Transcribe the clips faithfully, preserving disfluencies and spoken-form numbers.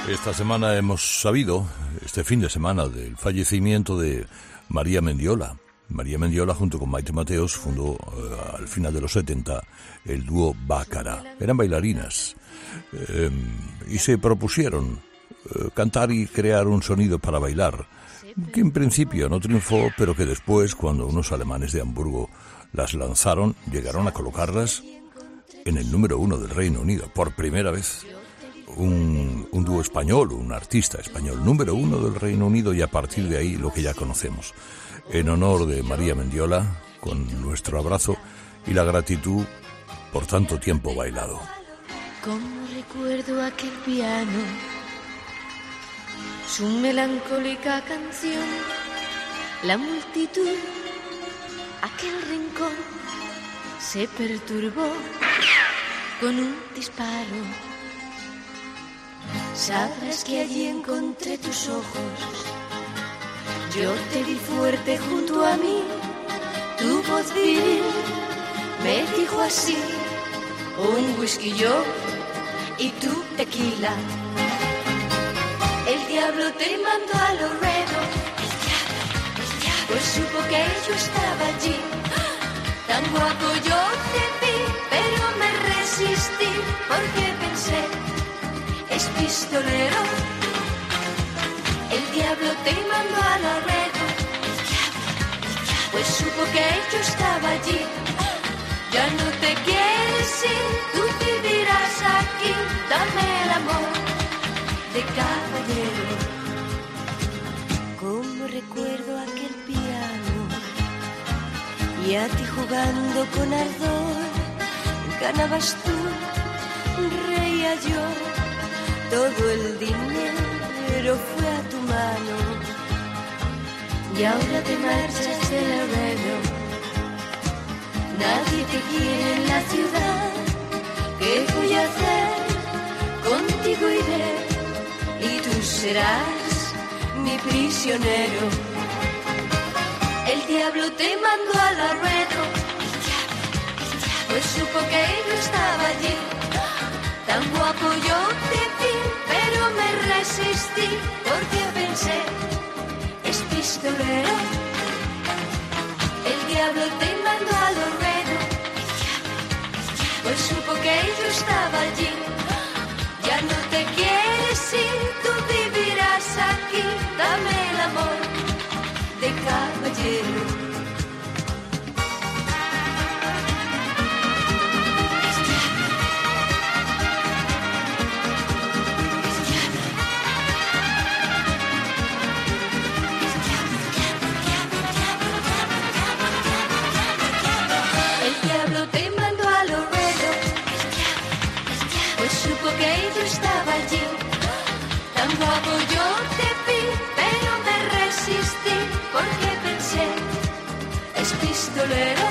Esta semana hemos sabido, este fin de semana, del fallecimiento de María Mendiola. María Mendiola, junto con Maite Mateos, fundó eh, al final de los setenta el dúo Bácara. Eran bailarinas eh, y se propusieron eh, cantar y crear un sonido para bailar, que en principio no triunfó, pero que después, cuando unos alemanes de Hamburgo las lanzaron, llegaron a colocarlas en el número uno del Reino Unido, por primera vez. Un, un dúo español, un artista español, número uno del Reino Unido, y a partir de ahí lo que ya conocemos. En honor de María Mendiola, con nuestro abrazo y la gratitud por tanto tiempo bailado. Como recuerdo aquel piano, su melancólica canción, la multitud, aquel rincón, se perturbó con un disparo. Sabrás que allí encontré tus ojos, yo te vi fuerte junto a mí, tu voz viril me dijo así, un whisky yo y tu tequila. El diablo te mandó a Laredo, pues supo que yo estaba allí, tan guapo yo te vi, pero me resistí, porque pensé, es pistolero. El diablo te mandó a Laredo, pues supo que yo estaba allí. Ya no te quieres ir, tú vivirás aquí. Dame el amor de caballero. Como recuerdo aquel piano y a ti jugando con ardor. Ganabas tú, reía yo. Todo el dinero fue a tu mano y ahora te marchas de Laredo. Nadie te quiere en la ciudad. ¿Qué voy a hacer? Contigo iré y tú serás mi prisionero. El diablo te mandó a Laredo, pues supo que yo estaba allí. Tan guapo yo te vi, pero me resistí, porque pensé, es pistolero. El diablo te mandó a Laredo, pues supo que yo estaba allí. Ya no te quieres ir, tú vivirás aquí. Dame el amor de caballero. Que yo estaba allí, tan guapo yo te vi, pero me resistí, porque pensé, es pistolero.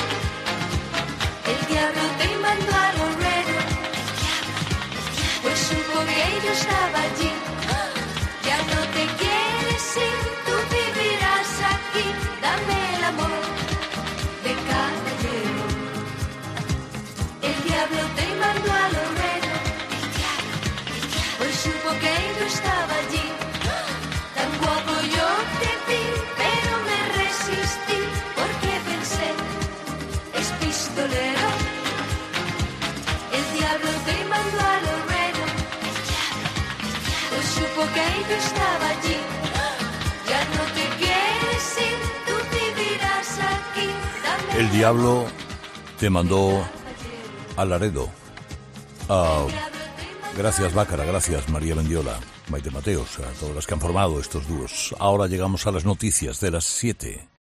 El diablo te mandó a Laredo, pues supo que yo estaba allí. Ya no te quieres ir, tú vivirás aquí. Dame el amor de caballero. El diablo te mandó a Laredo, pues supo que yo estaba allí. Tan guapo yo te vi, pero me resistí, porque pensé, es pistolero. El diablo te mandó a Laredo, pues supo que yo estaba allí. Ya no te quieres ir, tú vivirás aquí. Dame El diablo te mandó a Laredo. Uh, Gracias Bácara, gracias María Mendiola, Maite Mateos, a todas las que han formado estos dúos. Ahora llegamos a las noticias de las siete.